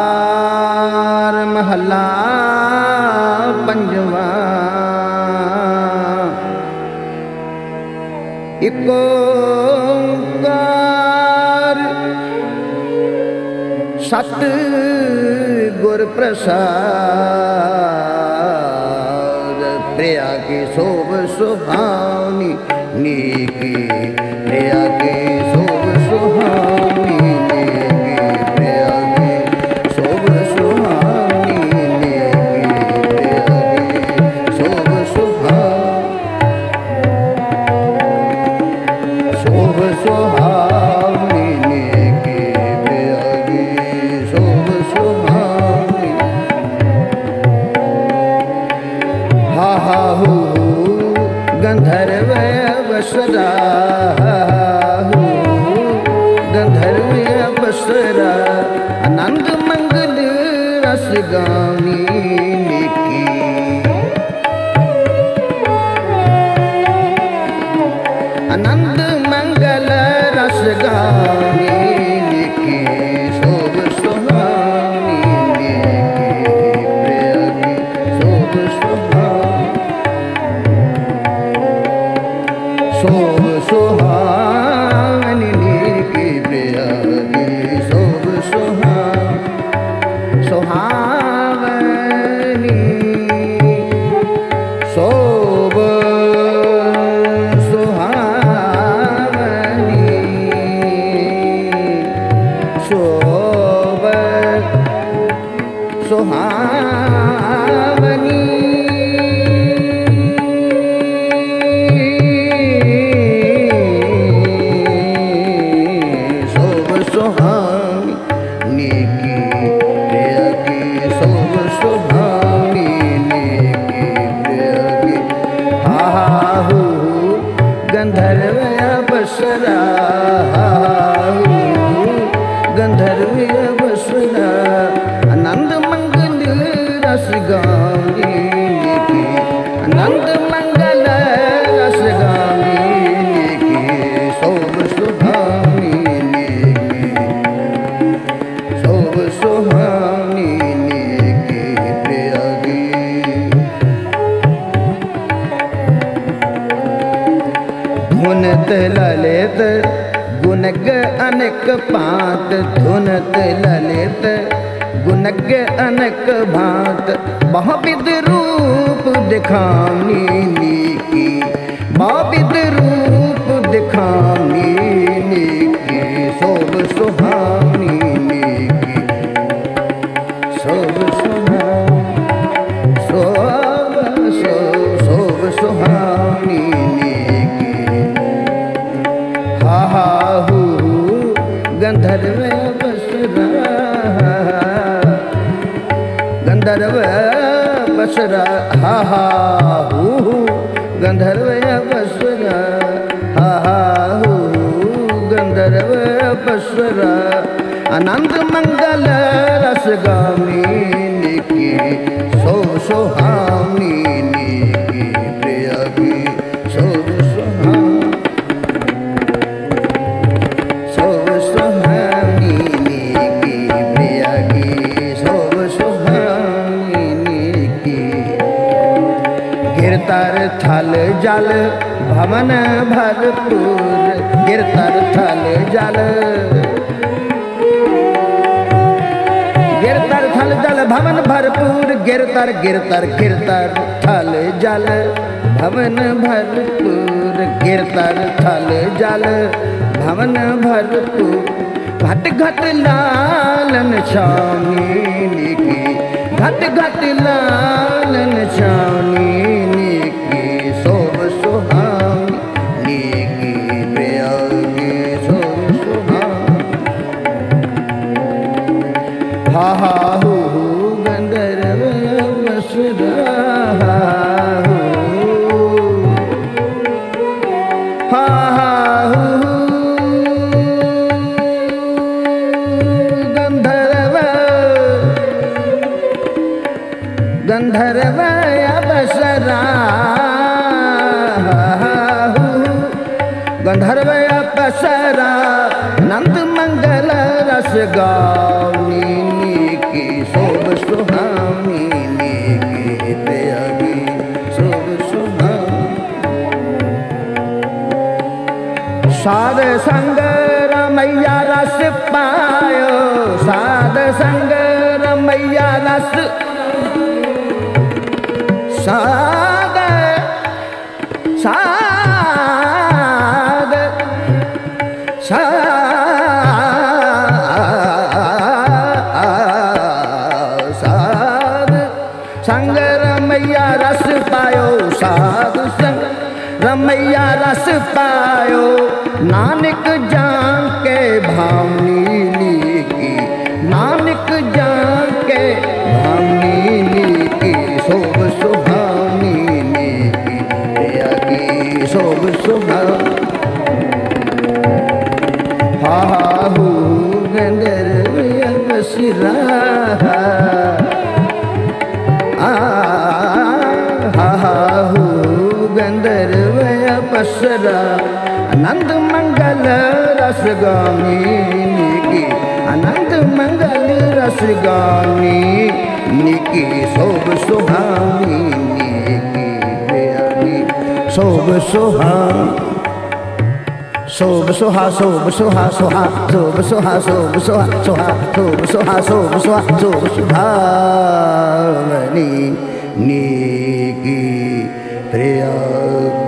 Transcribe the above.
ओंकार महला पंजवा। एक ओंकार सत गुर प्रसाद। प्रिया की शोभ सुहावनी नीकी, प्रिया की शोभ सुहावनी नीकी, प्रिया की शोभ सुहावनी नीकी, प्रिया की शोभ सुहावनी नीकी, प्रिया की शोभ सुहावनी। हा हा हू गंधर्व बसरा, गंधर्व बसरा। आनंद मंगल रस गानी नीकी, आनंद मंगल रस गानी नीकी, शोभ सुहावनी नीकी, प्रिया की शोभ सुहावनी। शोभ सुहावनी नीकी, प्रिया की शोभ सुहावनी। शोभ सुहावनी, शोभ सुहावनी। शोभ सुहावनी की, प्रिया की शोभ सुहावनी नीकी, प्रिया की। हा हा हू गंधर्व बसरा, गंधर्व बसरा। आनंद मंगल रस गानी नीकी, आनंद मंगल रस गानी नीकी, शोभ सुहावनी नीकी, शोभ सुहावनी नीकी, प्रिया की। धुनत ललित गुनग अनेक भांत, धुनत ललित गुनग अनेक भांत। बहुविध रूप दिखानी नीकी, बहुविध रूप दिखानी नीकी, शोभ सुहावनी नीकी, शोभ सुहावनी। शोभ सुहावनी नीकी। हा हा हू गंधर्व बसरा, गंधर्व बसरा। हा हा हू गंधर्व बसरा, हा हा हू गंधर्व बसरा। आनंद मंगल रस गानी नीकी, शोभ सुहावनी नीकी, प्रिया की शोभ सुहावनी। शोभ सुहावनी नीकी, प्रिया की शोभ सुहावनी नीकी। गिरतर थल जल भवन भरपूर, गिरतर थल जल, गिरतर थल जल भवन भरपूर। गिरतर गिरतर गिरतर थल जल भवन भरपूर, गिरतर थल जल भवन भरपूर। घट घट लालन छावनी नीकी, घट घट लालन छावनी नीकी, शोभ सुहावनी नीकी, प्रिया की शोभ सुहावनी। हा हा हू गंधर्व बसरा, हा हा हू गंधर्व, गंधर्व बसरा। गंधर्व अप्सरा नंद मंगल रस गावनी की मैया रस साद साद साद संग रमैया रस पायो साध संग रमैया रस पायो नानक जान के भावनी की नानक जान के भावनी की शोभ सुहानी की की शोभ सुहानी हा हू गंधर्व बसरा हू गंधर्व बसरा आनंद मंगल रस गानी की आनंद मंगल रस गानी निकी शोभ सुहानी निकी शोभ सुहानी शोभ सुहा शोभ सुहा सुहा शोभ सुहा शोभ सुहा सुहा शोभ सुहा शोभ सुहा शोभ सुहावनी निकी प्रिया